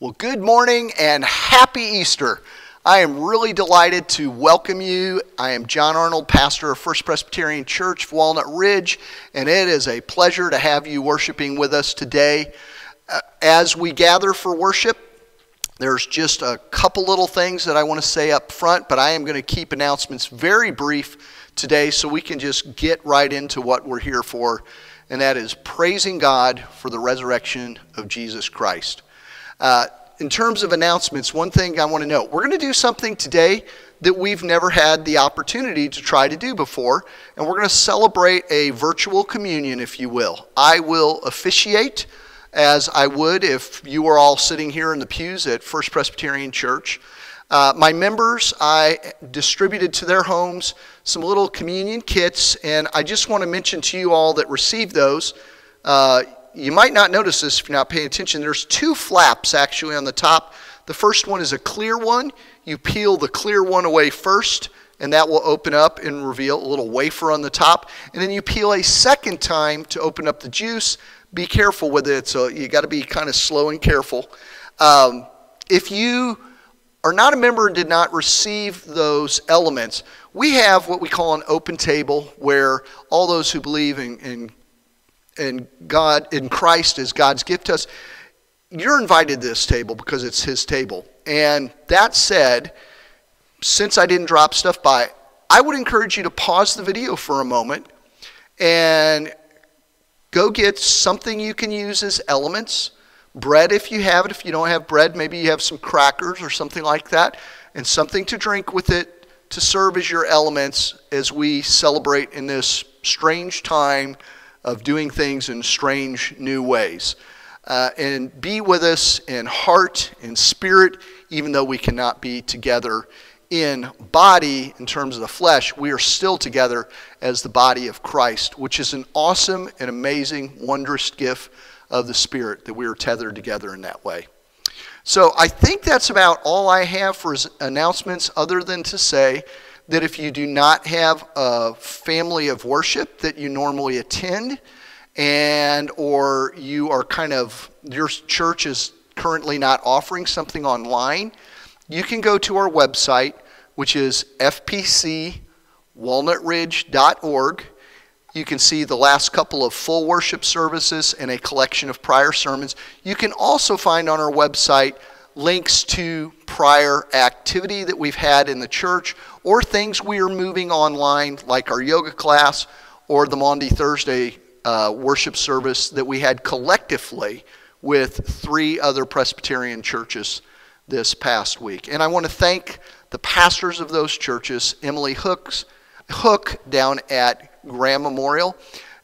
Well, good morning and happy Easter. I am really delighted to welcome you. I am John Arnold, pastor of First Presbyterian Church of Walnut Ridge, and it is a pleasure to have you worshiping with us today. As we gather for worship, there's just a couple little things that I want to say up front, but I am going to keep announcements very brief today so we can just get right into what we're here for, and that is praising God for the resurrection of Jesus Christ. In terms of announcements, one thing I want to note, we're going to do something today that we've never had the opportunity to try to do before, and we're going to celebrate a virtual communion, if you will. I will officiate as I would if you were all sitting here in the pews at First Presbyterian Church. My members, I distributed to their homes some little communion kits, and I just want to mention to you all that received those, you might not notice this if you're not paying attention. There's two flaps actually on the top. The first one is a clear one. You peel the clear one away first, and that will open up and reveal a little wafer on the top. And then you peel a second time to open up the juice. Be careful with it, so you got to be kind of slow and careful. If you are not a member and did not receive those elements, we have what we call an open table where all those who believe in God, in Christ as God's gift to us, you're invited to this table because it's His table. And that said, since I didn't drop stuff by, I would encourage you to pause the video for a moment and go get something you can use as elements. Bread if you have it. If you don't have bread, maybe you have some crackers or something like that, and something to drink with it to serve as your elements as we celebrate in this strange time of doing things in strange new ways. And be with us in heart and spirit, even though we cannot be together in body in terms of the flesh, we are still together as the body of Christ, which is an awesome and amazing, wondrous gift of the Spirit that we are tethered together in that way. So I think that's about all I have for announcements, other than to say that if you do not have a family of worship that you normally attend, and or you are your church is currently not offering something online, you can go to our website, which is fpcwalnutridge.org. You can see the last couple of full worship services and a collection of prior sermons. You can also find on our website links to prior activity that we've had in the church or things we are moving online, like our yoga class or the Maundy Thursday worship service that we had collectively with 3 other Presbyterian churches this past week. And I want to thank the pastors of those churches, Emily Hook down at Graham Memorial,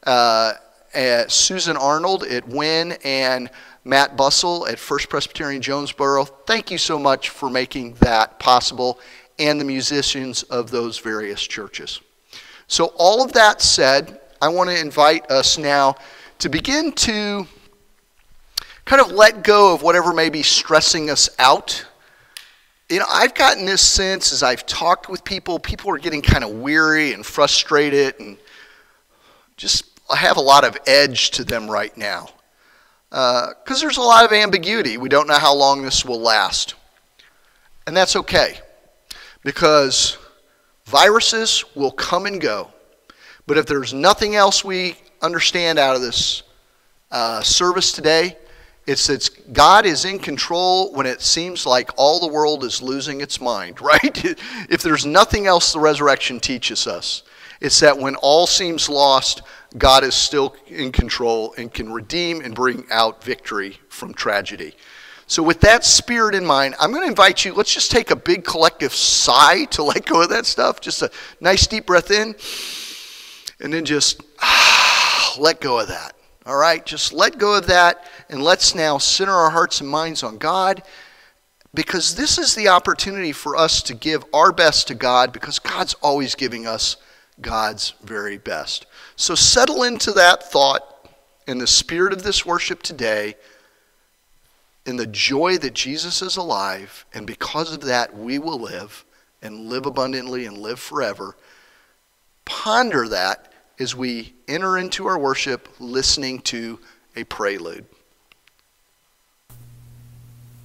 Susan Arnold at Wynn, and Matt Bussell at First Presbyterian Jonesboro. Thank you so much for making that possible, and the musicians of those various churches. So all of that said, I want to invite us now to begin to kind of let go of whatever may be stressing us out. You know, I've gotten this sense as I've talked with people are getting kind of weary and frustrated and just have a lot of edge to them right now. Because there's a lot of ambiguity. We don't know how long this will last. And that's okay, because viruses will come and go. But if there's nothing else we understand out of this service today, it's that God is in control when it seems like all the world is losing its mind, right? If there's nothing else the resurrection teaches us, it's that when all seems lost, God is still in control and can redeem and bring out victory from tragedy. So with that spirit in mind, I'm going to invite you, let's just take a big collective sigh to let go of that stuff. Just a nice deep breath in, and then just let go of that. All right, just let go of that, and let's now center our hearts and minds on God, because this is the opportunity for us to give our best to God, because God's always giving us God's very best. So settle into that thought in the spirit of this worship today, in the joy that Jesus is alive, and because of that we will live and live abundantly and live forever. Ponder that as we enter into our worship listening to a prelude.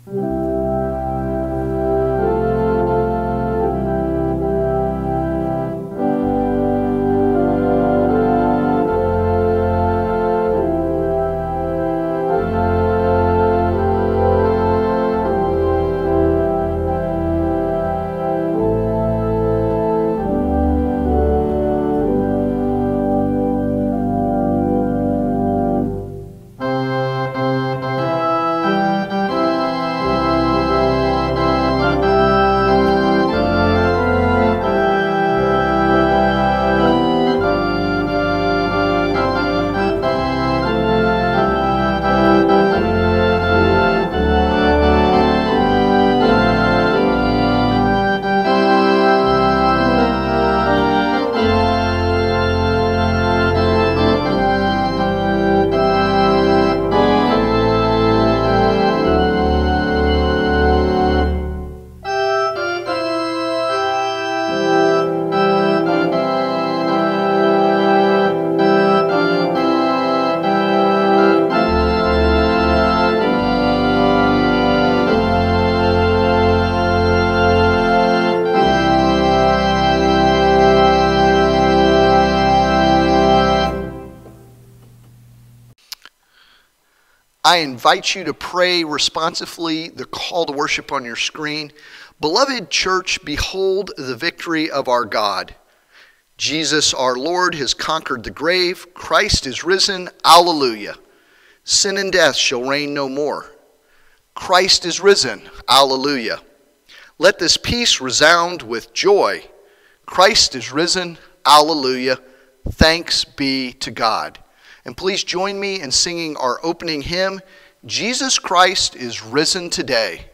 I invite you to pray responsively the call to worship on your screen. Beloved church, behold the victory of our God. Jesus our Lord has conquered the grave. Christ is risen. Alleluia. Sin and death shall reign no more. Christ is risen. Alleluia. Let this peace resound with joy. Christ is risen. Alleluia. Thanks be to God. And please join me in singing our opening hymn, Jesus Christ is Risen Today.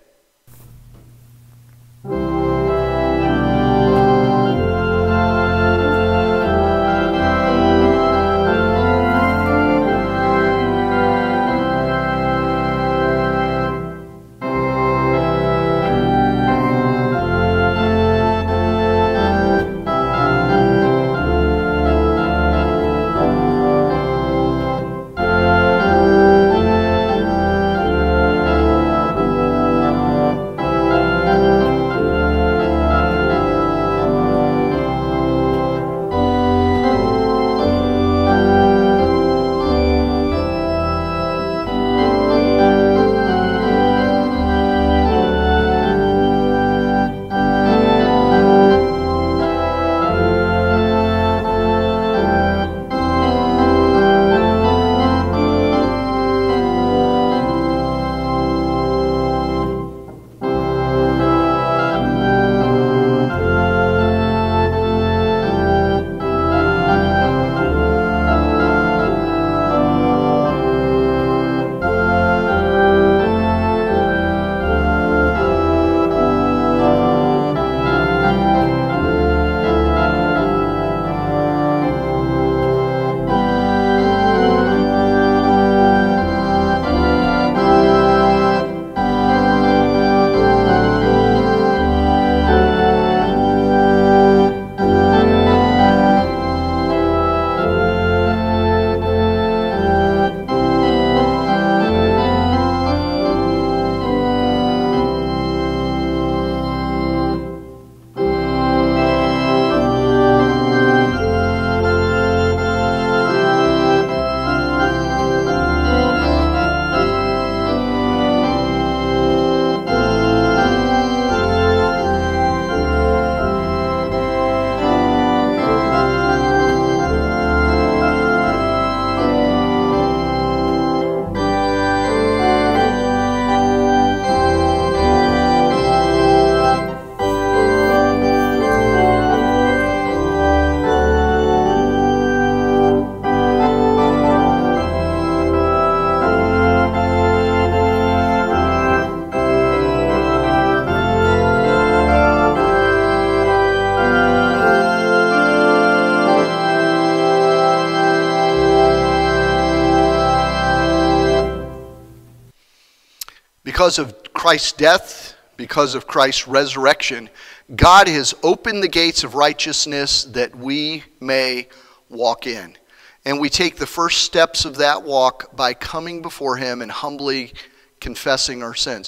Because of Christ's death, because of Christ's resurrection, God has opened the gates of righteousness that we may walk in. And we take the first steps of that walk by coming before him and humbly confessing our sins.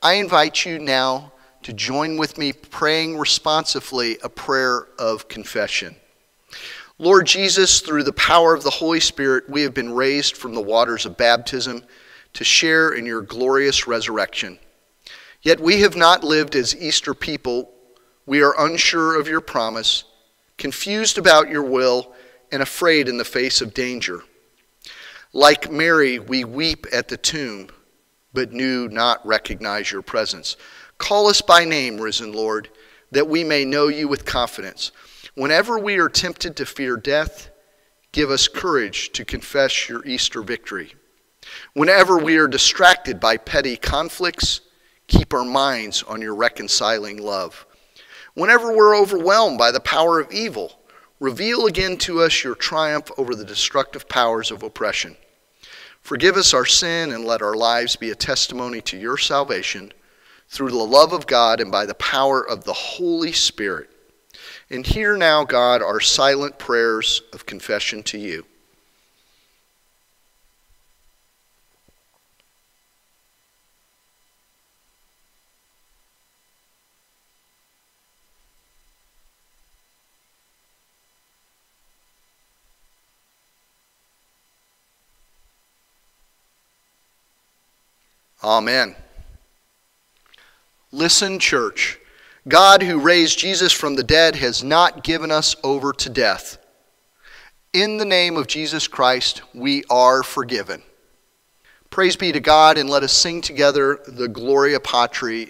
I invite you now to join with me praying responsively a prayer of confession. Lord Jesus, through the power of the Holy Spirit, we have been raised from the waters of baptism to share in your glorious resurrection. Yet we have not lived as Easter people. We are unsure of your promise, confused about your will, and afraid in the face of danger. Like Mary, we weep at the tomb, but do not recognize your presence. Call us by name, risen Lord, that we may know you with confidence. Whenever we are tempted to fear death, give us courage to confess your Easter victory. Whenever we are distracted by petty conflicts, keep our minds on your reconciling love. Whenever we're overwhelmed by the power of evil, reveal again to us your triumph over the destructive powers of oppression. Forgive us our sin and let our lives be a testimony to your salvation through the love of God and by the power of the Holy Spirit. And hear now, God, our silent prayers of confession to you. Amen. Listen, church. God, who raised Jesus from the dead, has not given us over to death. In the name of Jesus Christ, we are forgiven. Praise be to God, and let us sing together the Gloria Patri.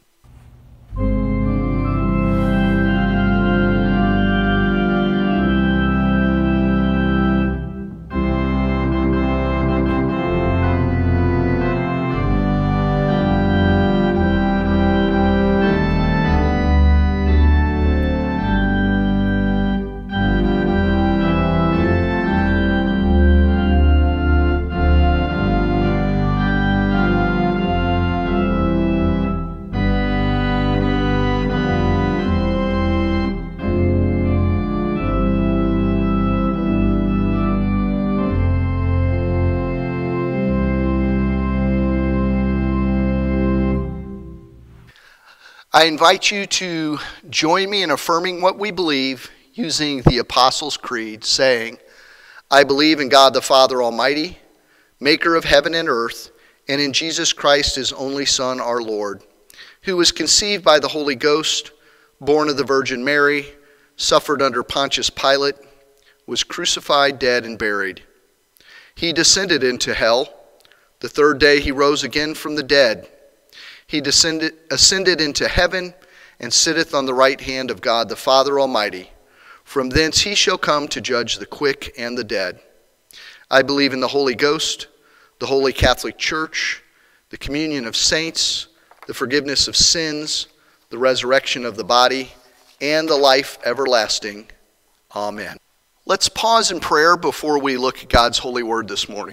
I invite you to join me in affirming what we believe using the Apostles' Creed, saying, I believe in God the Father Almighty, maker of heaven and earth, and in Jesus Christ, his only Son, our Lord, who was conceived by the Holy Ghost, born of the Virgin Mary, suffered under Pontius Pilate, was crucified, dead, and buried. He descended into hell. The third day he rose again from the dead. He ascended into heaven and sitteth on the right hand of God the Father Almighty. From thence he shall come to judge the quick and the dead. I believe in the Holy Ghost, the Holy Catholic Church, the communion of saints, the forgiveness of sins, the resurrection of the body, and the life everlasting. Amen. Let's pause in prayer before we look at God's holy word this morning.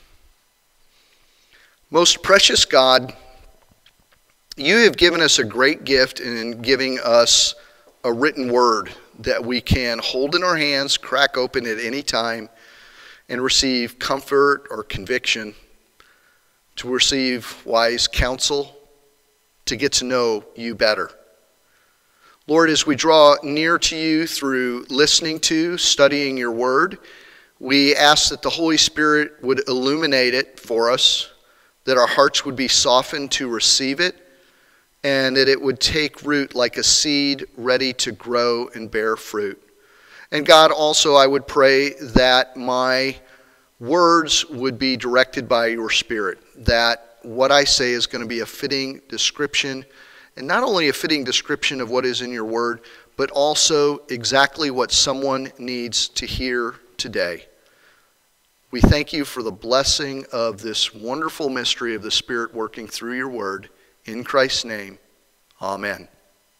Most precious God, you have given us a great gift in giving us a written word that we can hold in our hands, crack open at any time, and receive comfort or conviction, to receive wise counsel, to get to know you better. Lord, as we draw near to you through listening to, studying your word, we ask that the Holy Spirit would illuminate it for us, that our hearts would be softened to receive it, and that it would take root like a seed ready to grow and bear fruit. And God, also I would pray that my words would be directed by your Spirit, that what I say is going to be a fitting description, and not only a fitting description of what is in your word, but also exactly what someone needs to hear today. We thank you for the blessing of this wonderful mystery of the Spirit working through your word. In Christ's name, amen.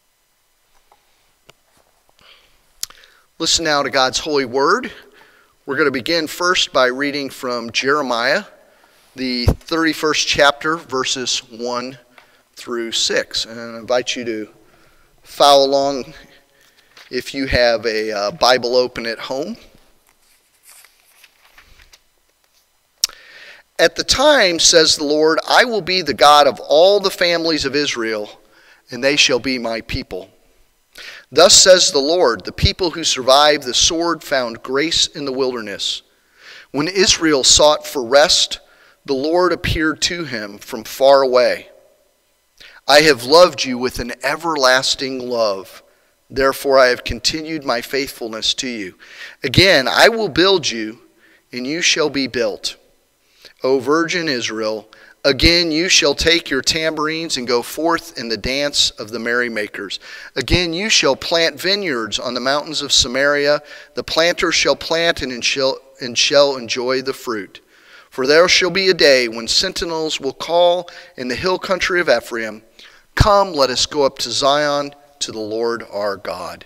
Listen now to God's holy word. We're going to begin first by reading from Jeremiah, the 31st chapter, verses 1 through 6. And I invite you to follow along if you have a Bible open at home. At the time, says the Lord, I will be the God of all the families of Israel, and they shall be my people. Thus says the Lord, the people who survived the sword found grace in the wilderness. When Israel sought for rest, the Lord appeared to him from far away. I have loved you with an everlasting love. Therefore I have continued my faithfulness to you. Again, I will build you, and you shall be built. O virgin Israel, again you shall take your tambourines and go forth in the dance of the merrymakers. Again you shall plant vineyards on the mountains of Samaria. The planter shall plant and shall enjoy the fruit. For there shall be a day when sentinels will call in the hill country of Ephraim, come, let us go up to Zion, to the Lord our God.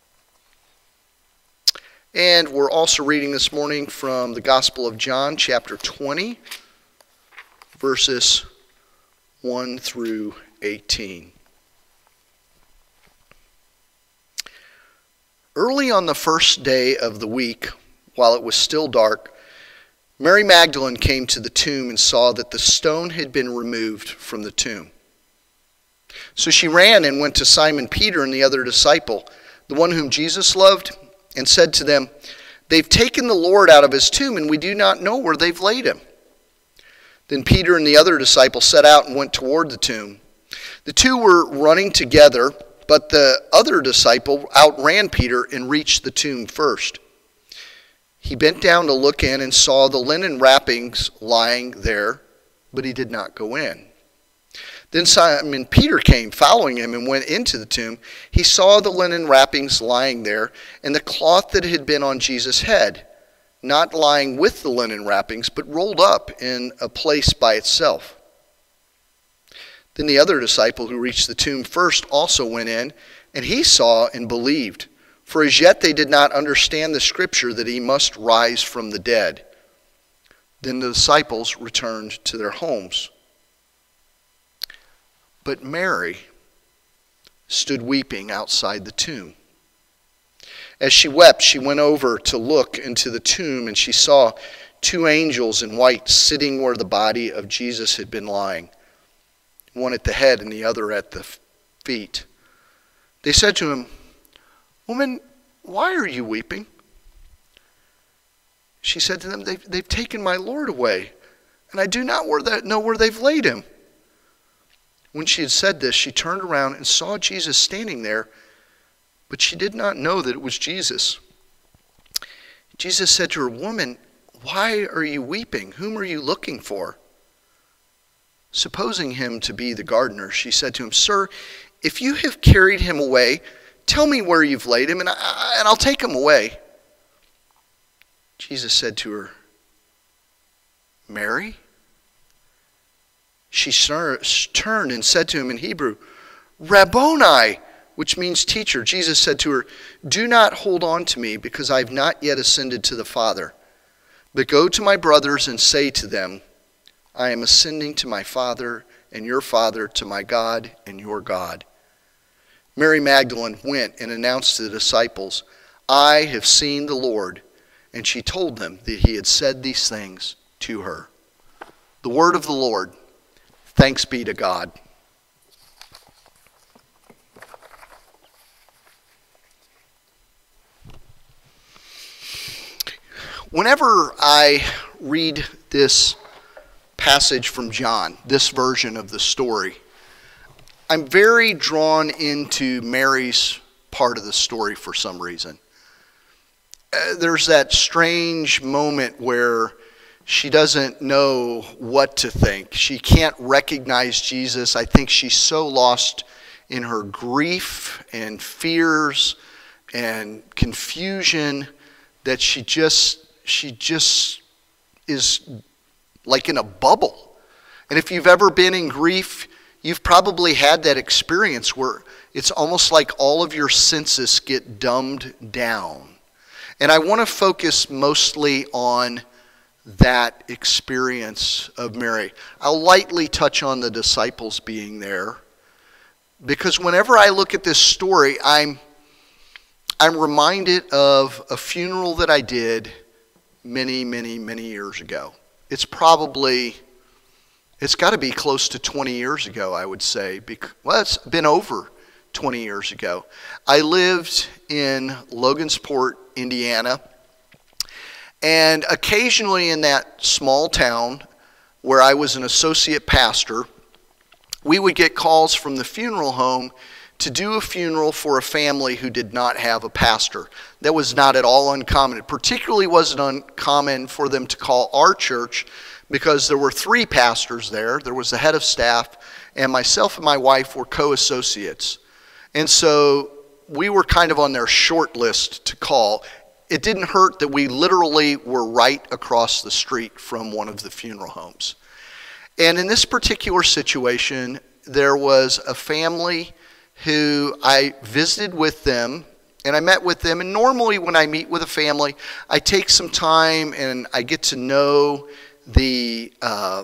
And we're also reading this morning from the Gospel of John, chapter 20, verses 1 through 18. Early on the first day of the week, while it was still dark, Mary Magdalene came to the tomb and saw that the stone had been removed from the tomb. So she ran and went to Simon Peter and the other disciple, the one whom Jesus loved, and said to them, they've taken the Lord out of his tomb, and we do not know where they've laid him. Then Peter and the other disciple set out and went toward the tomb. The two were running together, but the other disciple outran Peter and reached the tomb first. He bent down to look in and saw the linen wrappings lying there, but he did not go in. Then Simon Peter came, following him, and went into the tomb. He saw the linen wrappings lying there, and the cloth that had been on Jesus' head, not lying with the linen wrappings, but rolled up in a place by itself. Then the other disciple who reached the tomb first also went in, and he saw and believed. For as yet they did not understand the scripture that he must rise from the dead. Then the disciples returned to their homes. But Mary stood weeping outside the tomb. As she wept, she went over to look into the tomb, and she saw two angels in white sitting where the body of Jesus had been lying, one at the head and the other at the feet. They said to him, woman, why are you weeping? She said to them, they've taken my Lord away, and I do not know where they've laid him. When she had said this, she turned around and saw Jesus standing there, but she did not know that it was Jesus. Jesus said to her, woman, why are you weeping? Whom are you looking for? Supposing him to be the gardener, she said to him, sir, if you have carried him away, tell me where you've laid him, and I'll take him away. Jesus said to her, Mary? She turned and said to him in Hebrew, Rabboni, which means teacher. Jesus said to her, do not hold on to me, because I have not yet ascended to the Father. But go to my brothers and say to them, I am ascending to my Father and your Father, to my God and your God. Mary Magdalene went and announced to the disciples, I have seen the Lord. And she told them that he had said these things to her. The word of the Lord. Thanks be to God. Whenever I read this passage from John, this version of the story, I'm very drawn into Mary's part of the story for some reason. There's that strange moment where she doesn't know what to think. She can't recognize Jesus. I think she's so lost in her grief and fears and confusion that she just is like in a bubble. And if you've ever been in grief, you've probably had that experience where it's almost like all of your senses get dumbed down. And I want to focus mostly on that experience of Mary. I'll lightly touch on the disciples being there, because whenever I look at this story, I'm reminded of a funeral that I did many years ago. it's got to be close to 20 years ago, I would say. Well, it's been over 20 years ago. I lived in Logansport, Indiana, and occasionally in that small town where I was an associate pastor, we would get calls from the funeral home to do a funeral for a family who did not have a pastor. That was not at all uncommon. It particularly wasn't uncommon for them to call our church because there were 3 pastors there. There was the head of staff, and myself and my wife were co-associates. And so we were kind of on their short list to call. It didn't hurt that we literally were right across the street from one of the funeral homes. And in this particular situation, there was a family who I visited with them, and I met with them. And normally when I meet with a family, I take some time and I get to know the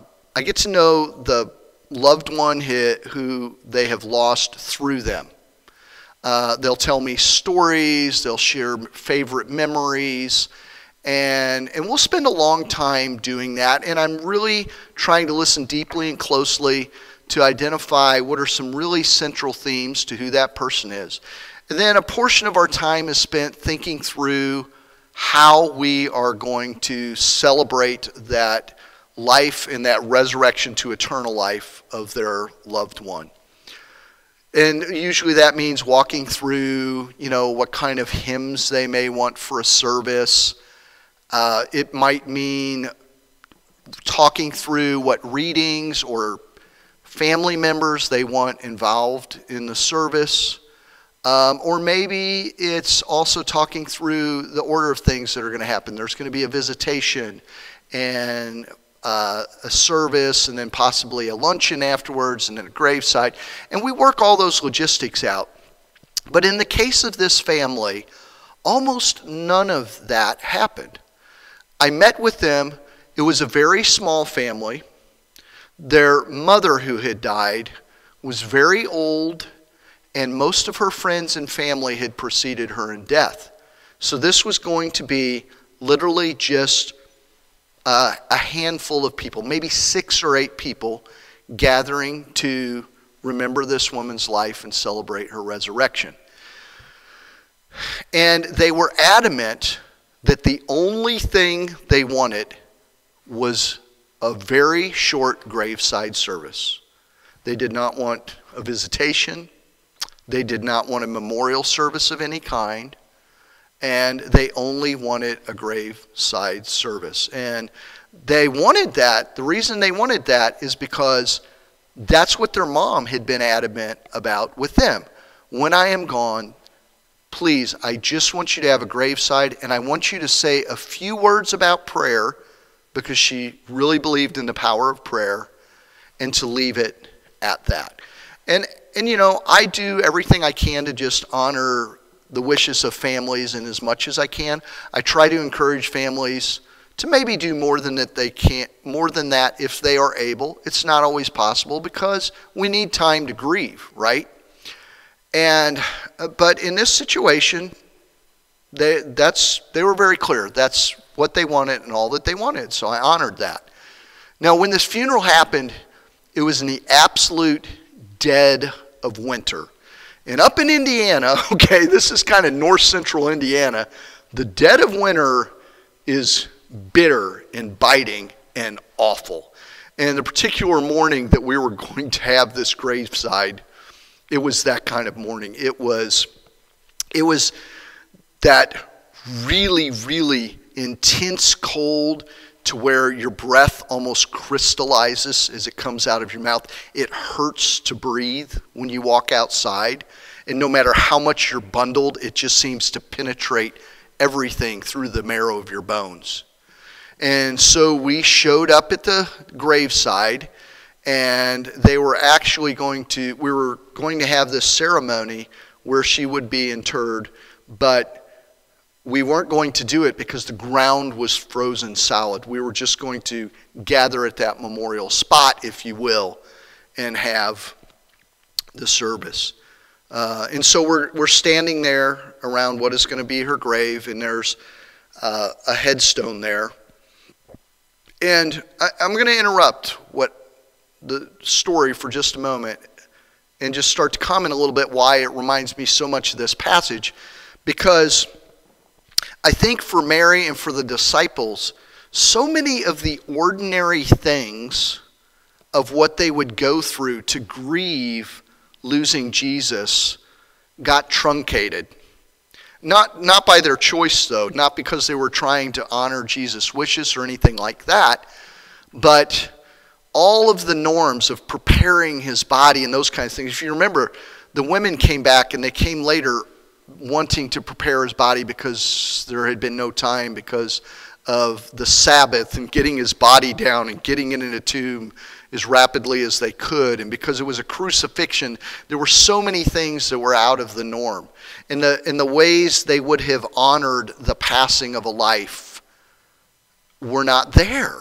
loved one who they have lost through them. They'll tell me stories, they'll share favorite memories, and we'll spend a long time doing that. And I'm really trying to listen deeply and closely to identify what are some really central themes to who that person is. And then a portion of our time is spent thinking through how we are going to celebrate that life and that resurrection to eternal life of their loved one. And usually that means walking through, what kind of hymns they may want for a service. It might mean talking through what readings or family members they want involved in the service. Or maybe it's also talking through the order of things that are going to happen. There's going to be a visitation and a service, and then possibly a luncheon afterwards, and then a graveside. And we work all those logistics out. But in the case of this family, almost none of that happened. I met with them. It was a very small family. Their mother, who had died, was very old, and most of her friends and family had preceded her in death. So this was going to be literally just a handful of people, maybe 6 or 8 people, gathering to remember this woman's life and celebrate her resurrection. And they were adamant that the only thing they wanted was a very short graveside service. They did not want a visitation. They did not want a memorial service of any kind. And they only wanted a graveside service. And they wanted that. The reason they wanted that is because that's what their mom had been adamant about with them. When I am gone, please, I just want you to have a graveside, and I want you to say a few words about prayer, because she really believed in the power of prayer, and to leave it at that. And I do everything I can to just honor the wishes of families, and as much as I can, I try to encourage families to maybe do more than that if they are able. It's not always possible because we need time to grieve, right? But in this situation, they were very clear. That's what they wanted and all that they wanted, so I honored that. Now, when this funeral happened, it was in the absolute dead of winter. And up in Indiana, okay, this is kind of north central Indiana, the dead of winter is bitter and biting and awful. And the particular morning that we were going to have this graveside, it was that kind of morning. It was that really, really intense cold to where your breath almost crystallizes as it comes out of your mouth. It hurts to breathe when you walk outside. And no matter how much you're bundled, it just seems to penetrate everything through the marrow of your bones. And so we showed up at the graveside, and we were going to have this ceremony where she would be interred, but we weren't going to do it because the ground was frozen solid. We were just going to gather at that memorial spot, if you will, and have the service. And so we're standing there around what is going to be her grave, and there's a headstone there. And I'm going to interrupt the story for just a moment and just start to comment a little bit why it reminds me so much of this passage. Because I think for Mary and for the disciples, so many of the ordinary things of what they would go through to grieve losing Jesus got truncated. Not by their choice, though, not because they were trying to honor Jesus' wishes or anything like that, but all of the norms of preparing his body and those kinds of things. If you remember, the women came back and they came later wanting to prepare his body because there had been no time because of the Sabbath and getting his body down and getting it in a tomb as rapidly as they could. And because it was a crucifixion, there were so many things that were out of the norm. In the ways they would have honored the passing of a life were not there.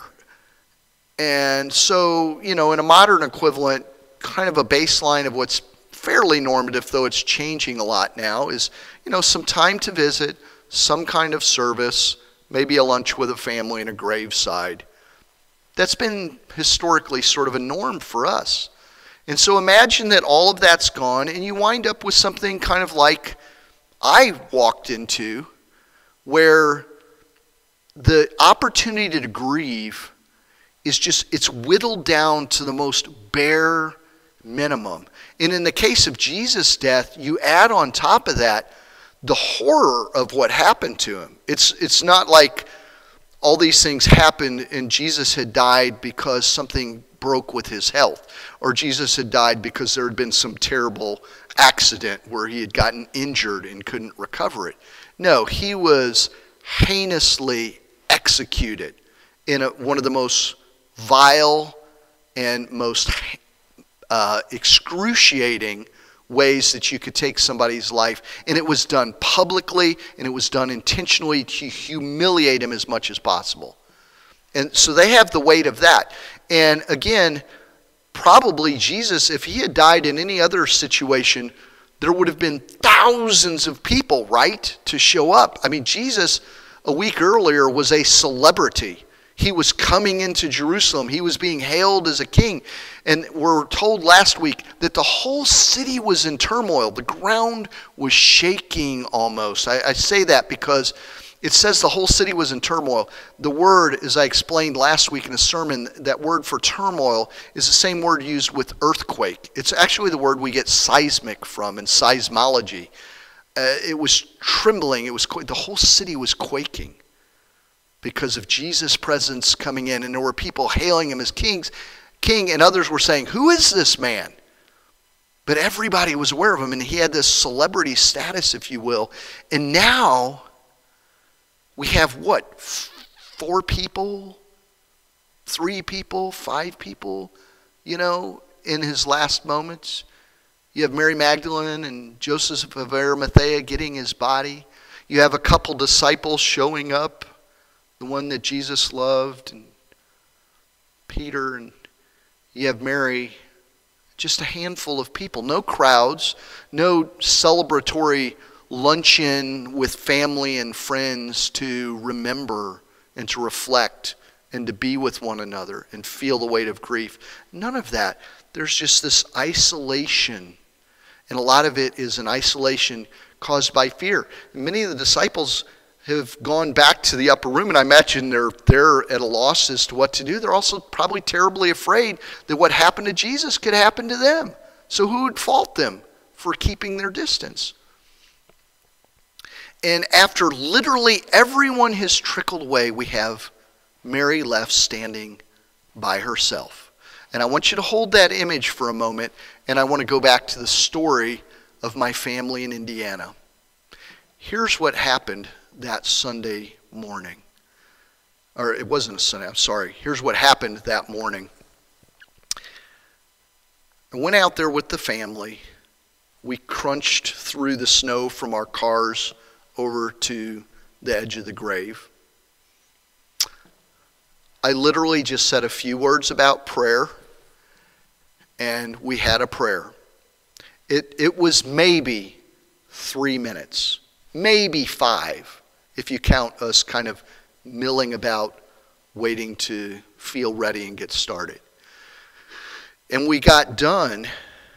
And so, in a modern equivalent, kind of a baseline of what's fairly normative, though it's changing a lot now, is, some time to visit, some kind of service, maybe a lunch with a family and a graveside. That's been historically sort of a norm for us. And so imagine that all of that's gone and you wind up with something kind of like I walked into, where the opportunity to grieve is it's whittled down to the most bare minimum. And in the case of Jesus' death, you add on top of that the horror of what happened to him. It's not like all these things happened and Jesus had died because something broke with his health, or Jesus had died because there had been some terrible accident where he had gotten injured and couldn't recover it. No, he was heinously executed in one of the most vile and most excruciating ways that you could take somebody's life. And it was done publicly, and it was done intentionally to humiliate him as much as possible. And so they have the weight of that. And again, probably Jesus, if he had died in any other situation, there would have been thousands of people, right, to show up. I mean, Jesus, a week earlier, was a celebrity. He was coming into Jerusalem. He was being hailed as a king. And we're told last week that the whole city was in turmoil. The ground was shaking almost. I say that because it says the whole city was in turmoil. The word, as I explained last week in a sermon, that word for turmoil is the same word used with earthquake. It's actually the word we get seismic from in seismology. It was trembling. The whole city was quaking because of Jesus' presence coming in. And there were people hailing him as king, and others were saying, "Who is this man?" But everybody was aware of him, and he had this celebrity status, if you will. And now we have what? 4 people? 3 people? 5 people? In his last moments. You have Mary Magdalene and Joseph of Arimathea getting his body. You have a couple disciples showing up. The one that Jesus loved, and Peter, and you have Mary. Just a handful of people. No crowds. No celebratory luncheon with family and friends to remember and to reflect and to be with one another and feel the weight of grief. None of that. There's just this isolation. And a lot of it is an isolation caused by fear. And many of the disciples have gone back to the upper room, and I imagine they're at a loss as to what to do. They're also probably terribly afraid that what happened to Jesus could happen to them. So who would fault them for keeping their distance? And after literally everyone has trickled away, we have Mary left standing by herself. And I want you to hold that image for a moment, and I want to go back to the story of my family in Indiana. Here's what happened that Sunday morning. Or it wasn't a Sunday, I'm sorry. Here's what happened that morning. I went out there with the family. We crunched through the snow from our cars over to the edge of the grave. I literally just said a few words about prayer, and we had a prayer. It was maybe 3 minutes, maybe 5, if you count us kind of milling about waiting to feel ready and get started. And we got done,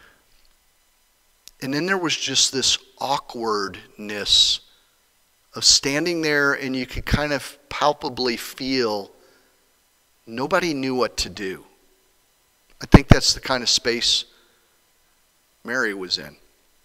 and then there was just this awkwardness of standing there, and you could kind of palpably feel nobody knew what to do. I think that's the kind of space Mary was in.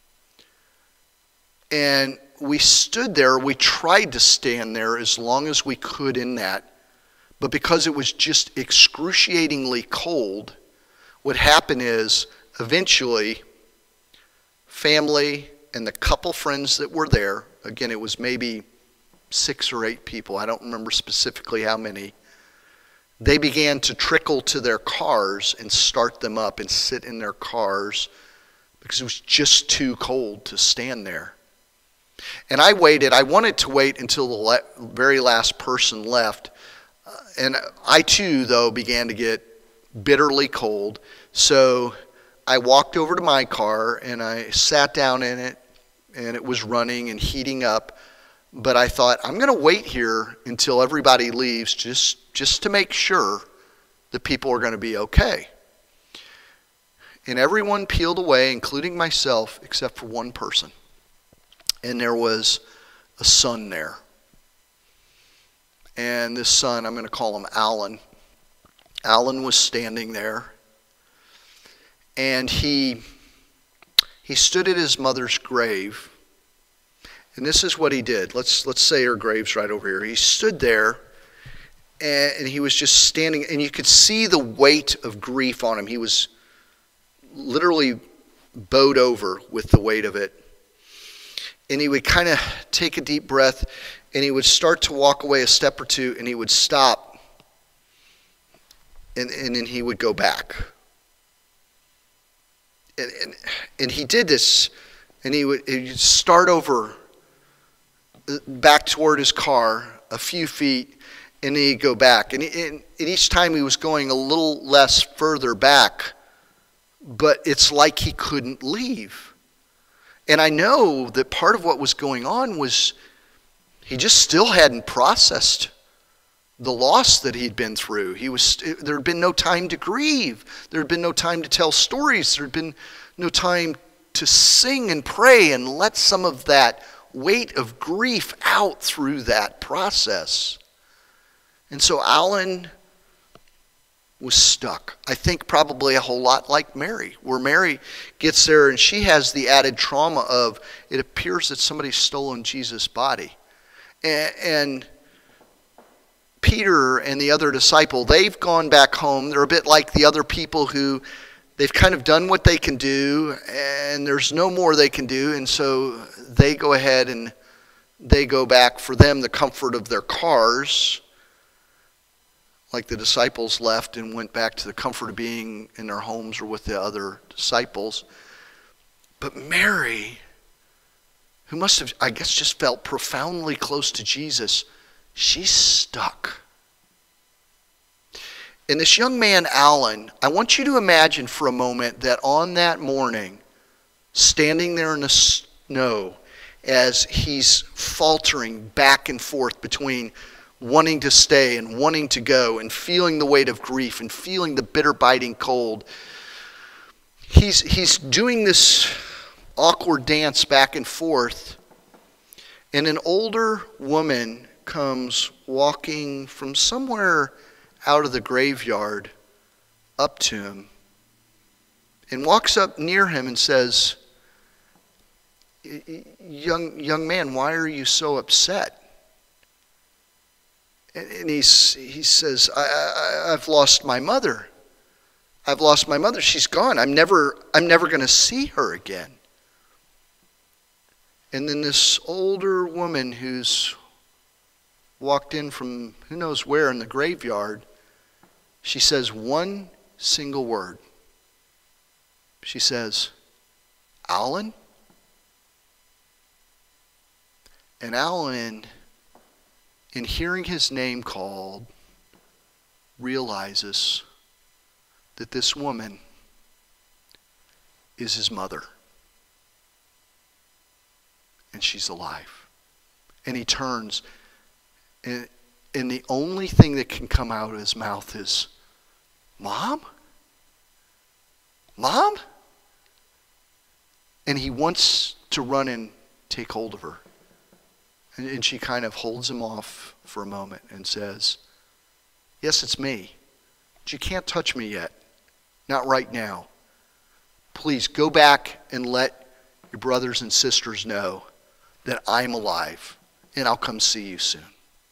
And we stood there, we tried to stand there as long as we could in that, but because it was just excruciatingly cold, what happened is eventually family and the couple friends that were there, again it was maybe 6 or 8 people, I don't remember specifically how many, they began to trickle to their cars and start them up and sit in their cars because it was just too cold to stand there. And I wanted to wait until the very last person left. And I too, though, began to get bitterly cold. So I walked over to my car and I sat down in it, and it was running and heating up. But I thought, I'm going to wait here until everybody leaves just to make sure that people are going to be okay. And everyone peeled away, including myself, except for one person. And there was a son there. And this son, I'm going to call him Alan. Alan was standing there. And he stood at his mother's grave. And this is what he did. Let's say her grave's right over here. He stood there, and he was just standing, and you could see the weight of grief on him. He was literally bowed over with the weight of it. And he would kind of take a deep breath, and he would start to walk away a step or two, and he would stop, and then he would go back. And he did this, and he'd start over back toward his car a few feet, and then he'd go back. And each time he was going a little less further back, but it's like he couldn't leave. And I know that part of what was going on was he just still hadn't processed the loss that he'd been through. There had been no time to grieve. There had been no time to tell stories. There had been no time to sing and pray and let some of that weight of grief out through that process. And so Alan was stuck. I think probably a whole lot like Mary, where Mary gets there and she has the added trauma of it appears that somebody's stolen Jesus' body. And Peter and the other disciple, they've gone back home. They're a bit like the other people who they've kind of done what they can do, and there's no more they can do, and so they go ahead and they go back, for them, the comfort of their cars, like the disciples left and went back to the comfort of being in their homes or with the other disciples. But Mary, who must have, I guess, just felt profoundly close to Jesus, she's stuck. And this young man, Alan, I want you to imagine for a moment that on that morning, standing there in the snow, as he's faltering back and forth between wanting to stay and wanting to go and feeling the weight of grief and feeling the bitter biting cold, he's doing this awkward dance back and forth, and an older woman comes walking from somewhere out of the graveyard up to him and walks up near him and says, young man, why are you so upset? And he says, I've lost my mother. I've lost my mother. She's gone. I'm never going to see her again. And then this older woman who's walked in from who knows where in the graveyard, she says one single word. She says, Alan? And Alan, in hearing his name called, realizes that this woman is his mother. And she's alive. And he turns, and And the only thing that can come out of his mouth is, Mom? Mom? And he wants to run and take hold of her. And she kind of holds him off for a moment and says, yes, it's me. But you can't touch me yet. Not right now. Please go back and let your brothers and sisters know that I'm alive, and I'll come see you soon.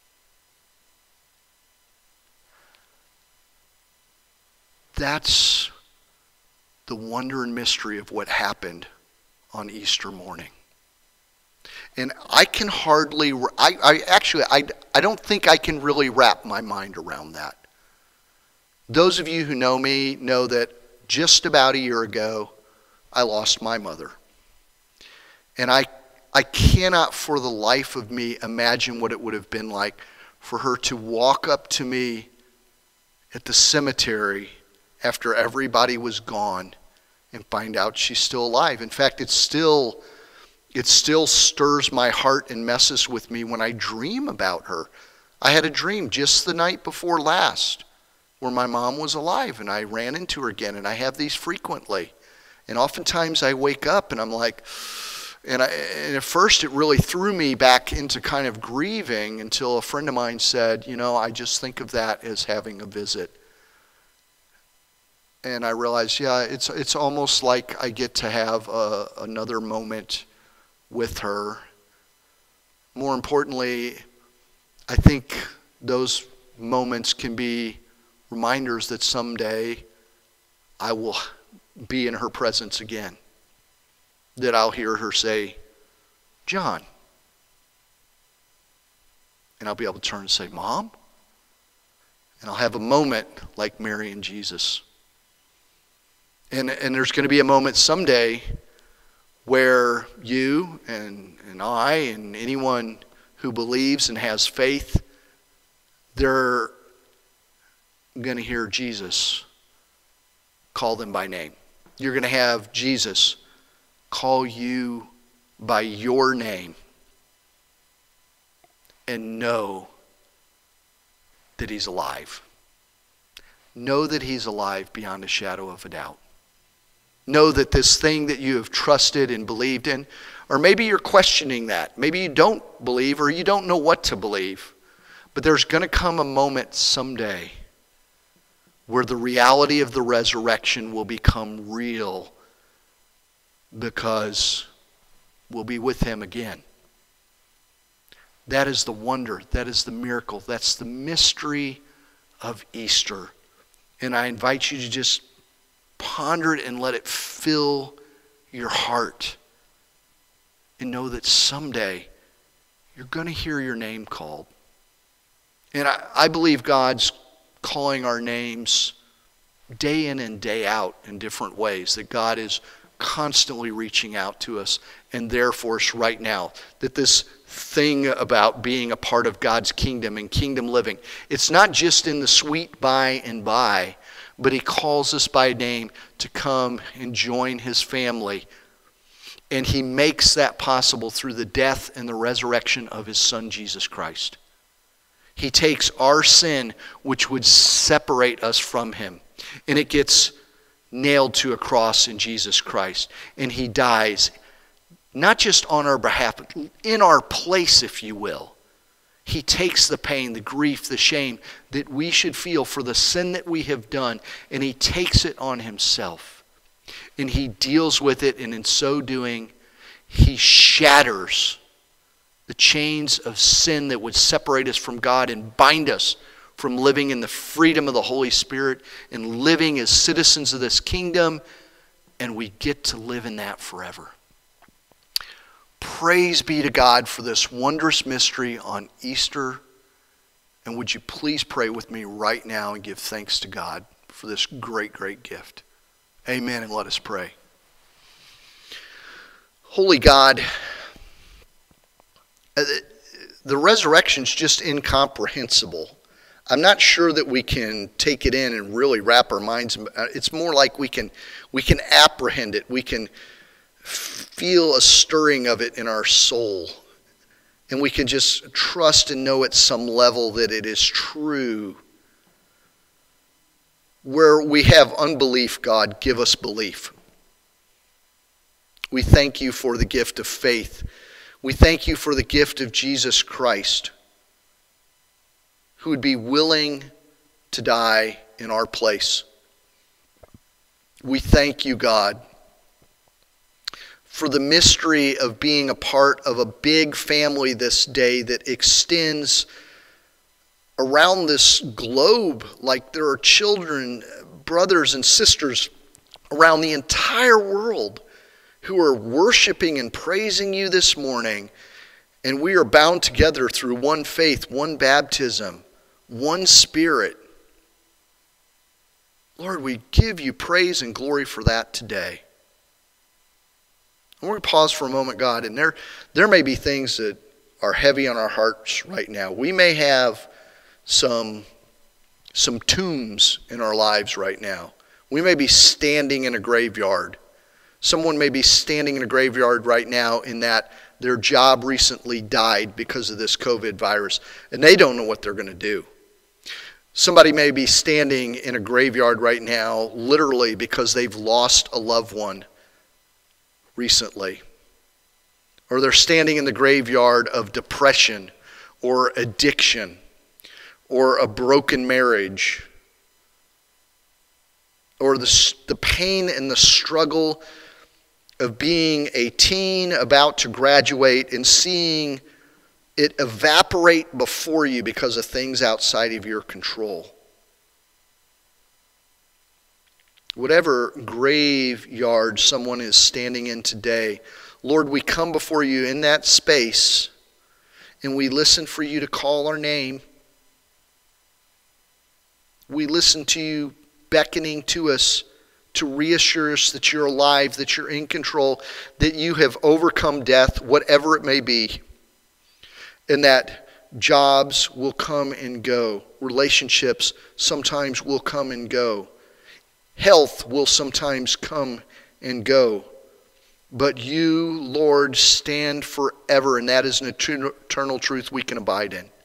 That's the wonder and mystery of what happened on Easter morning. And I can hardly, I don't think I can really wrap my mind around that. Those of you who know me know that just about a year ago, I lost my mother. And I cannot for the life of me imagine what it would have been like for her to walk up to me at the cemetery after everybody was gone and find out she's still alive. In fact, it still stirs my heart and messes with me when I dream about her. I had a dream just the night before last where my mom was alive, and I ran into her again, and I have these frequently. And oftentimes I wake up and I'm like, and at first it really threw me back into kind of grieving until a friend of mine said, I just think of that as having a visit. And I realized, it's almost like I get to have another moment with her. More importantly, I think those moments can be reminders that someday I will be in her presence again. That I'll hear her say, John. And I'll be able to turn and say, Mom? And I'll have a moment like Mary and Jesus. And there's going to be a moment someday where you and I and anyone who believes and has faith, they're going to hear Jesus call them by name. You're going to have Jesus call you by your name and know that he's alive. Know that he's alive beyond a shadow of a doubt. Know that this thing that you have trusted and believed in, or maybe you're questioning that. Maybe you don't believe or you don't know what to believe. But there's going to come a moment someday where the reality of the resurrection will become real because we'll be with him again. That is the wonder. That is the miracle. That's the mystery of Easter. And I invite you to just ponder it and let it fill your heart. And know that someday you're going to hear your name called. And I believe God's calling our names day in and day out in different ways. That God is constantly reaching out to us and there for us right now. That this thing about being a part of God's kingdom and kingdom living, it's not just in the sweet by and by, but he calls us by name to come and join his family. And he makes that possible through the death and the resurrection of his Son, Jesus Christ. He takes our sin, which would separate us from him, and it gets nailed to a cross in Jesus Christ. And he dies, not just on our behalf, but in our place, if you will. He takes the pain, the grief, the shame that we should feel for the sin that we have done, and he takes it on himself. And he deals with it, and in so doing, he shatters the chains of sin that would separate us from God and bind us from living in the freedom of the Holy Spirit and living as citizens of this kingdom, and we get to live in that forever. Praise be to God for this wondrous mystery on Easter. And would you please pray with me right now and give thanks to God for this great, great gift. Amen, and let us pray. Holy God, the resurrection is just incomprehensible. I'm not sure that we can take it in and really wrap our minds. It's more like we can apprehend it. We can feel a stirring of it in our soul. and we can just trust and know at some level that it is true. Where we have unbelief, God, give us belief. We thank you for the gift of faith. We thank you for the gift of Jesus Christ, who would be willing to die in our place. We thank you, God, for the mystery of being a part of a big family this day that extends around this globe, like there are children, brothers and sisters around the entire world who are worshiping and praising you this morning. And we are bound together through one faith, one baptism, one Spirit. Lord, we give you praise and glory for that today. And we're going to pause for a moment, God, and there may be things that are heavy on our hearts right now. We may have some tombs in our lives right now. We may be standing in a graveyard. Someone may be standing in a graveyard right now in that their job recently died because of this COVID virus, and they don't know what they're going to do. Somebody may be standing in a graveyard right now literally because they've lost a loved one recently. Or they're standing in the graveyard of depression or addiction or a broken marriage or the pain and the struggle of being a teen about to graduate and seeing it evaporate before you because of things outside of your control. Whatever graveyard someone is standing in today, Lord, we come before you in that space and we listen for you to call our name. We listen to you beckoning to us to reassure us that you're alive, that you're in control, that you have overcome death, whatever it may be, and that jobs will come and go. Relationships sometimes will come and go. Health will sometimes come and go. But you, Lord, stand forever, and that is an eternal truth we can abide in.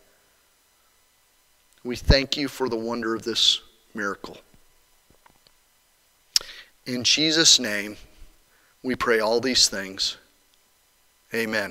We thank you for the wonder of this miracle. In Jesus' name, we pray all these things. Amen.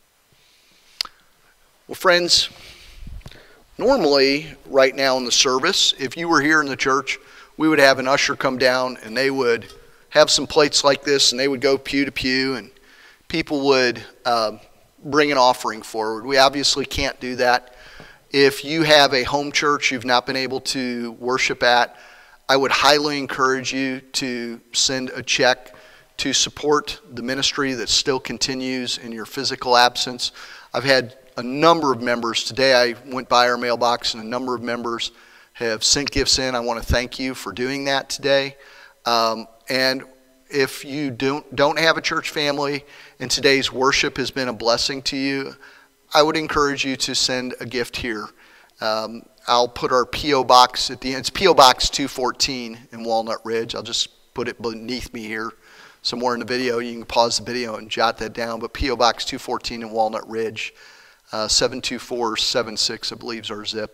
Well, friends, normally right now in the service, if you were here in the church, we would have an usher come down and they would have some plates like this and they would go pew to pew and people would bring an offering forward. We obviously can't do that. If you have a home church you've not been able to worship at, I would highly encourage you to send a check to support the ministry that still continues in your physical absence. I've had a number of members. Today I went by our mailbox and a number of members have sent gifts in. I want to thank you for doing that today. And if you don't have a church family and today's worship has been a blessing to you, I would encourage you to send a gift here. I'll put our P.O. Box at the end. It's P.O. Box 214 in Walnut Ridge. I'll just put it beneath me here somewhere in the video. You can pause the video and jot that down. But P.O. Box 214 in Walnut Ridge, 72476, I believe is our zip.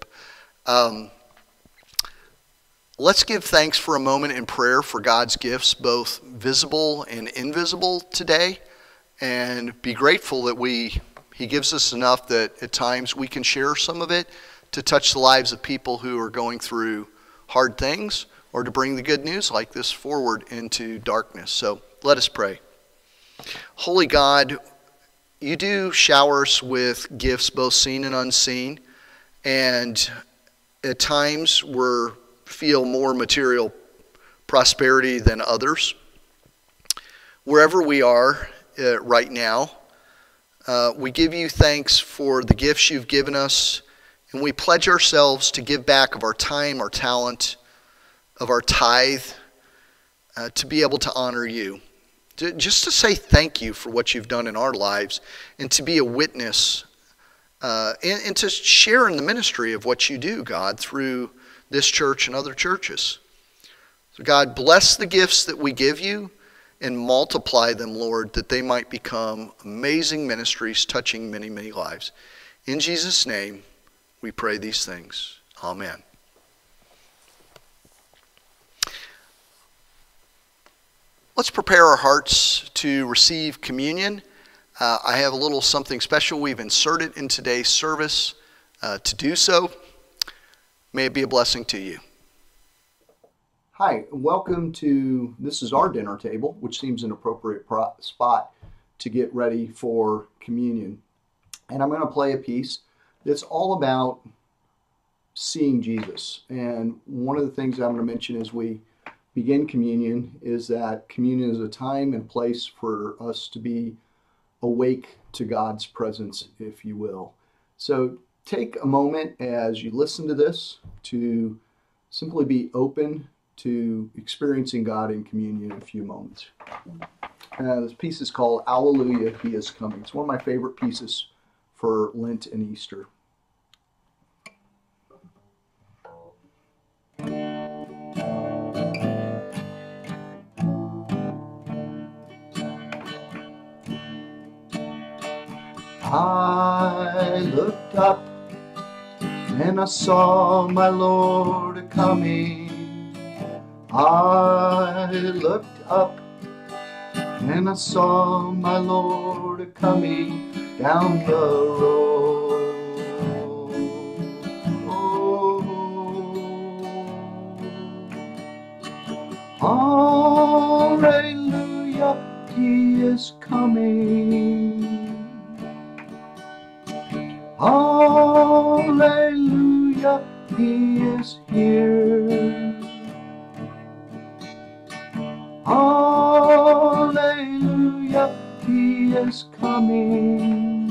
Let's give thanks for a moment in prayer for God's gifts, both visible and invisible today, and be grateful that He gives us enough that at times we can share some of it to touch the lives of people who are going through hard things or to bring the good news like this forward into darkness. So let us pray. Holy God, you do shower us with gifts both seen and unseen, and at times we feel more material prosperity than others. Wherever we are right now, we give you thanks for the gifts you've given us, and we pledge ourselves to give back of our time, our talent, of our tithe, to be able to honor you. Just to say thank you for what you've done in our lives, and to be a witness, and to share in the ministry of what you do, God, through this church and other churches. So God, bless the gifts that we give you, and multiply them, Lord, that they might become amazing ministries touching many, many lives. In Jesus' name, we pray these things. Amen. Let's prepare our hearts to receive communion. I have a little something special we've inserted in today's service to do so. May it be a blessing to you. Hi, welcome to, this is our dinner table, which seems an appropriate spot to get ready for communion. And I'm going to play a piece that's all about seeing Jesus. And one of the things I'm going to mention as we begin communion is that communion is a time and place for us to be awake to God's presence, if you will. So take a moment as you listen to this to simply be open to experiencing God in communion in a few moments. This piece is called Alleluia, He is Coming. It's one of my favorite pieces for Lent and Easter. I looked up and I saw my Lord coming. I looked up and I saw my Lord coming down the road. Oh, hallelujah, He is coming. Hallelujah, He is here. Hallelujah, He is coming.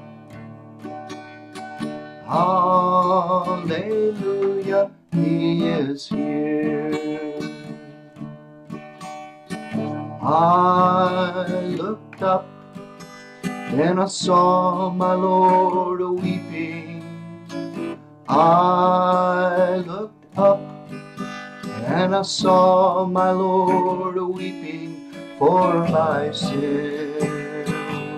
Hallelujah, He is here. I looked up and I saw my Lord weeping. I looked up and I saw my Lord weeping for my sins.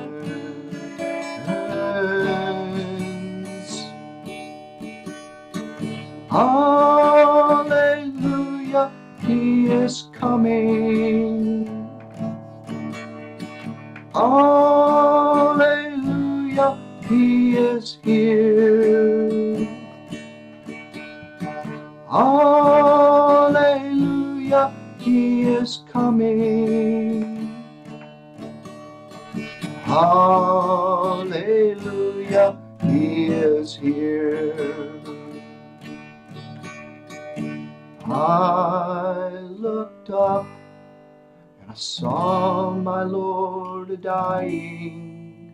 Hallelujah, He is coming. Hallelujah, He is here. Hallelujah, He is coming. Hallelujah, He is here. I looked up and I saw my Lord dying.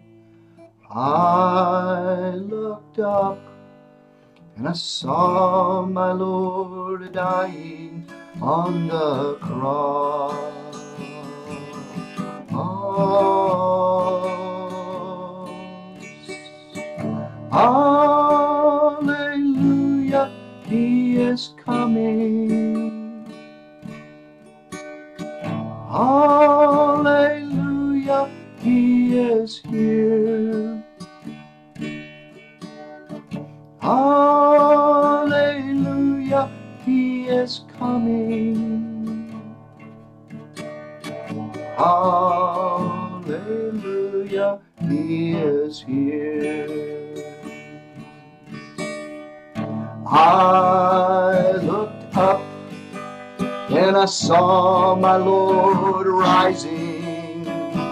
I looked up and I saw my Lord dying on the cross. Hallelujah, He is coming. Hallelujah, He is here. Hallelujah, He is coming. Hallelujah, He is here. I looked up and I saw my Lord rising.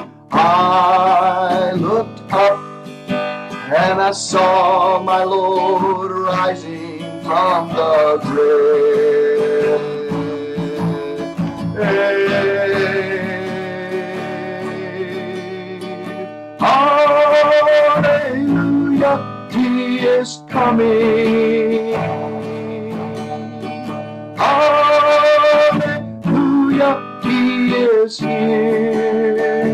I looked up and I saw my Lord rising from the grave. Hallelujah, He is coming. Hallelujah, He is here.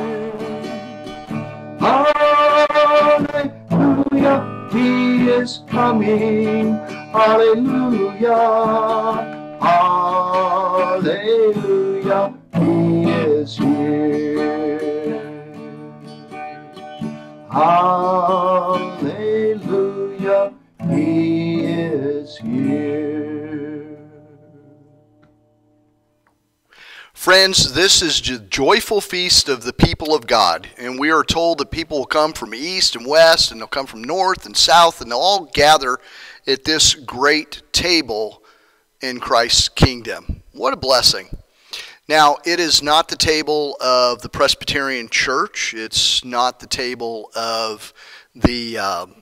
Hallelujah, He is coming. Hallelujah, hallelujah, He is Hallelujah, He is here. Friends, this is the joyful feast of the people of God, and we are told that people will come from east and west, and they'll come from north and south, and they'll all gather at this great table in Christ's kingdom. What a blessing. Now, it is not the table of the Presbyterian Church. It's not the table of the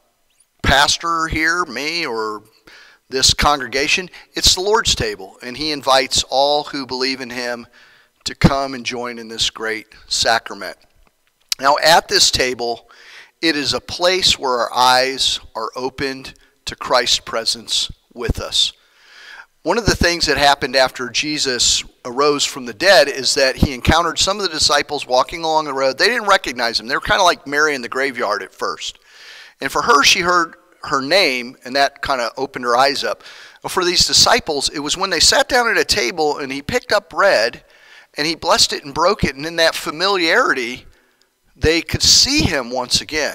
pastor here, me, or this congregation. It's the Lord's table, and He invites all who believe in Him to come and join in this great sacrament. Now, at this table, it is a place where our eyes are opened to Christ's presence with us. One of the things that happened after Jesus arose from the dead is that He encountered some of the disciples walking along the road. They didn't recognize Him. They were kind of like Mary in the graveyard at first. And for her, she heard her name, and that kind of opened her eyes up. But for these disciples, it was when they sat down at a table and He picked up bread and He blessed it and broke it, and in that familiarity, they could see Him once again.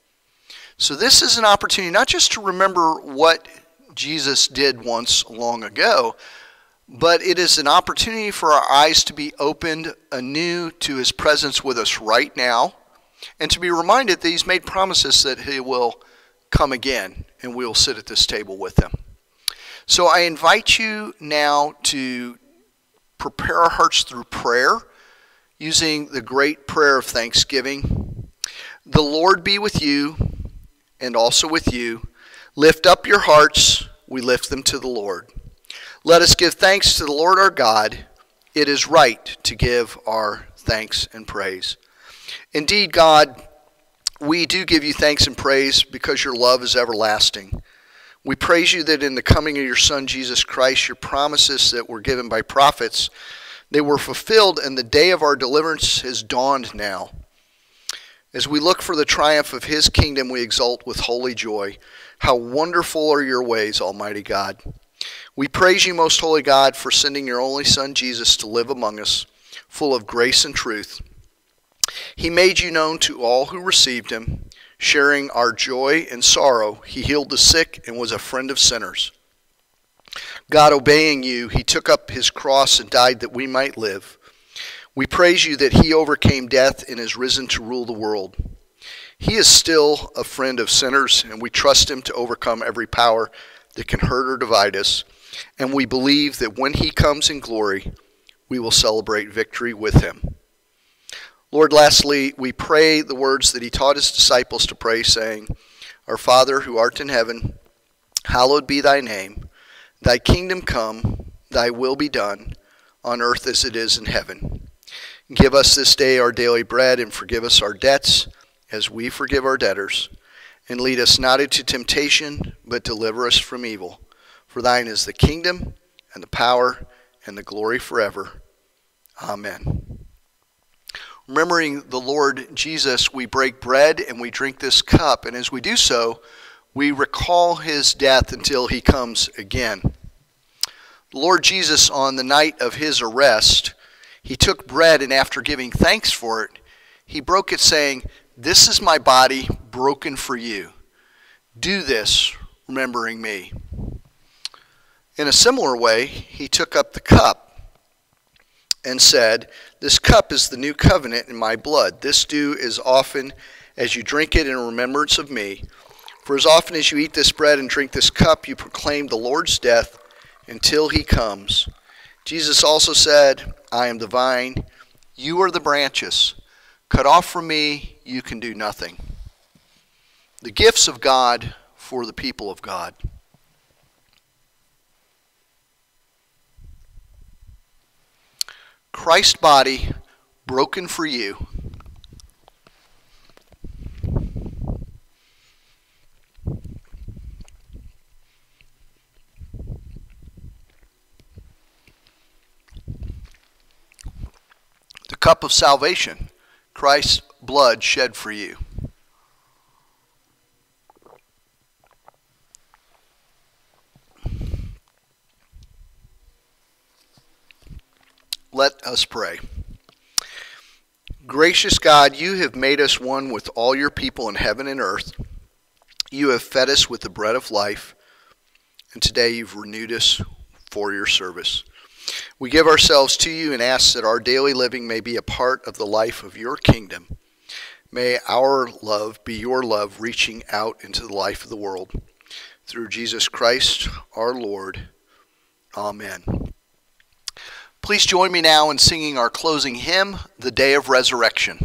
So this is an opportunity not just to remember what Jesus did once long ago, but it is an opportunity for our eyes to be opened anew to His presence with us right now, and to be reminded that He's made promises that He will come again, and we will sit at this table with Him. So I invite you now to prepare our hearts through prayer, using the great prayer of thanksgiving. The Lord be with you, and also with you. Lift up your hearts, we lift them to the Lord. Let us give thanks to the Lord our God. It is right to give our thanks and praise. Indeed, God, we do give you thanks and praise because your love is everlasting. We praise you that in the coming of your Son, Jesus Christ, your promises that were given by prophets, they were fulfilled, and the day of our deliverance has dawned now. As we look for the triumph of His kingdom, we exult with holy joy. How wonderful are your ways, Almighty God. We praise you, most holy God, for sending your only Son, Jesus, to live among us, full of grace and truth. He made you known to all who received Him. Sharing our joy and sorrow, He healed the sick and was a friend of sinners. God, obeying you, He took up His cross and died that we might live. We praise you that He overcame death and is risen to rule the world. He is still a friend of sinners, and we trust Him to overcome every power that can hurt or divide us. And we believe that when He comes in glory, we will celebrate victory with Him. Lord, lastly, we pray the words that He taught His disciples to pray, saying, Our Father, who art in heaven, hallowed be thy name. Thy kingdom come, thy will be done, on earth as it is in heaven. Give us this day our daily bread, and forgive us our debts, as we forgive our debtors. And lead us not into temptation, but deliver us from evil. For thine is the kingdom, and the power, and the glory forever. Amen. Remembering the Lord Jesus, we break bread and we drink this cup. And as we do so, we recall His death until He comes again. The Lord Jesus, on the night of His arrest, He took bread, and after giving thanks for it, He broke it, saying, This is my body broken for you. Do this, remembering me. In a similar way, He took up the cup and said, This cup is the new covenant in my blood. This do as often as you drink it in remembrance of me. For as often as you eat this bread and drink this cup, you proclaim the Lord's death until He comes. Jesus also said, I am the vine, you are the branches. Cut off from me, you can do nothing. The gifts of God for the people of God. Christ's body broken for you. The cup of salvation, Christ's blood shed for you. Let us pray. Gracious God, you have made us one with all your people in heaven and earth. You have fed us with the bread of life, and today you've renewed us for your service. We give ourselves to you and ask that our daily living may be a part of the life of your kingdom. May our love be your love reaching out into the life of the world. Through Jesus Christ, our Lord. Amen. Please join me now in singing our closing hymn, The Day of Resurrection.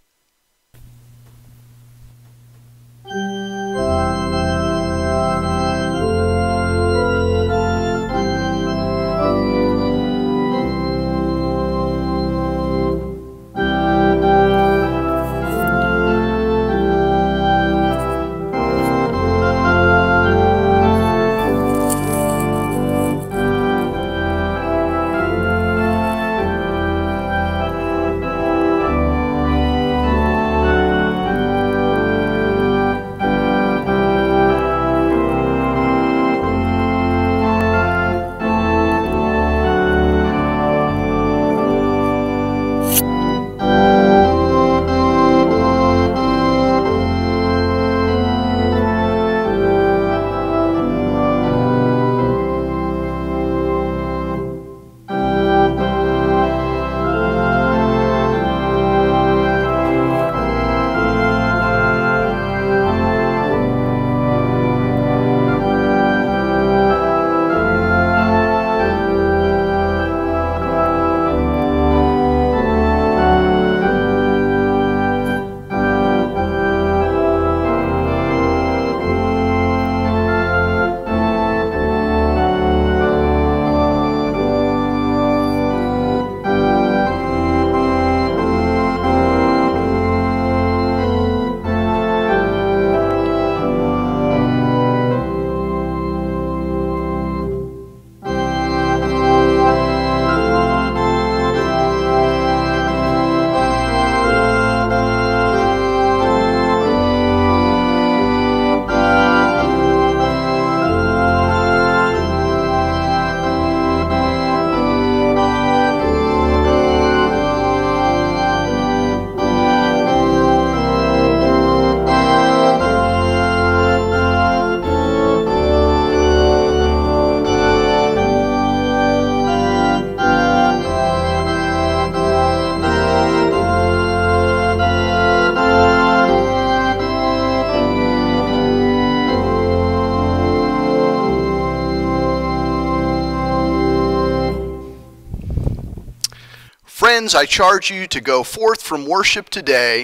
Friends, I charge you to go forth from worship today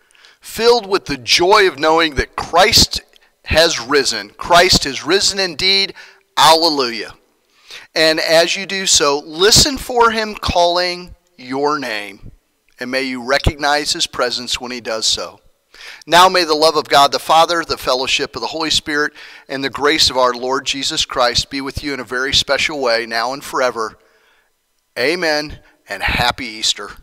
filled with the joy of knowing that Christ has risen. Christ has risen indeed. Alleluia. And as you do so, listen for him calling your name, and may you recognize his presence when he does so. Now may the love of God the Father, the fellowship of the Holy Spirit, and the grace of our Lord Jesus Christ be with you in a very special way now and forever. Amen. And happy Easter.